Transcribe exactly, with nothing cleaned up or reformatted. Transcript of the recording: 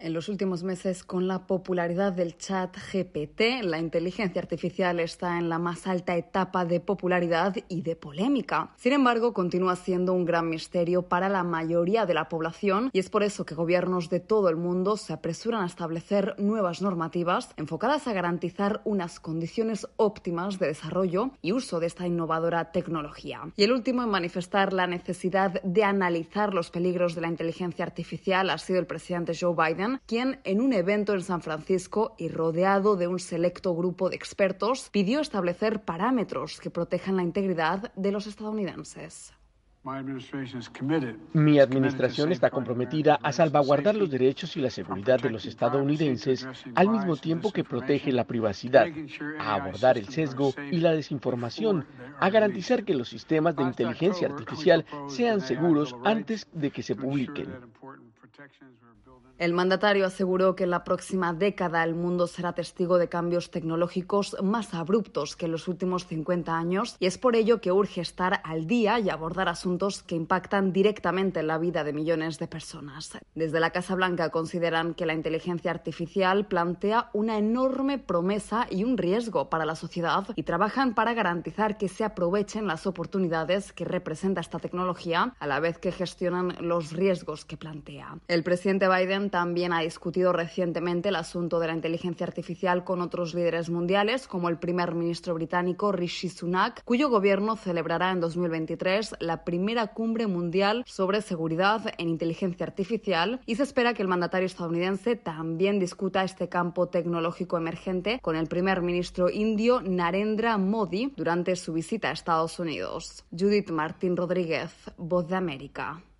En los últimos meses, con la popularidad del chat G P T, la inteligencia artificial está en la más alta etapa de popularidad y de polémica. Sin embargo, continúa siendo un gran misterio para la mayoría de la población y es por eso que gobiernos de todo el mundo se apresuran a establecer nuevas normativas enfocadas a garantizar unas condiciones óptimas de desarrollo y uso de esta innovadora tecnología. Y el último en manifestar la necesidad de analizar los peligros de la inteligencia artificial ha sido el presidente Joe Biden, quien en un evento en San Francisco y rodeado de un selecto grupo de expertos pidió establecer parámetros que protejan la integridad de los estadounidenses. Mi administración está comprometida a salvaguardar los derechos y la seguridad de los estadounidenses al mismo tiempo que protege la privacidad, a abordar el sesgo y la desinformación, a garantizar que los sistemas de inteligencia artificial sean seguros antes de que se publiquen. El mandatario aseguró que en la próxima década el mundo será testigo de cambios tecnológicos más abruptos que en los últimos cincuenta años y es por ello que urge estar al día y abordar asuntos que impactan directamente en la vida de millones de personas. Desde la Casa Blanca consideran que la inteligencia artificial plantea una enorme promesa y un riesgo para la sociedad y trabajan para garantizar que se aprovechen las oportunidades que representa esta tecnología a la vez que gestionan los riesgos que plantea. El presidente Biden también ha discutido recientemente el asunto de la inteligencia artificial con otros líderes mundiales, como el primer ministro británico Rishi Sunak, cuyo gobierno celebrará en dos mil veintitrés la primera cumbre mundial sobre seguridad en inteligencia artificial y se espera que el mandatario estadounidense también discuta este campo tecnológico emergente con el primer ministro indio Narendra Modi durante su visita a Estados Unidos. Judith Martín Rodríguez, Voz de América.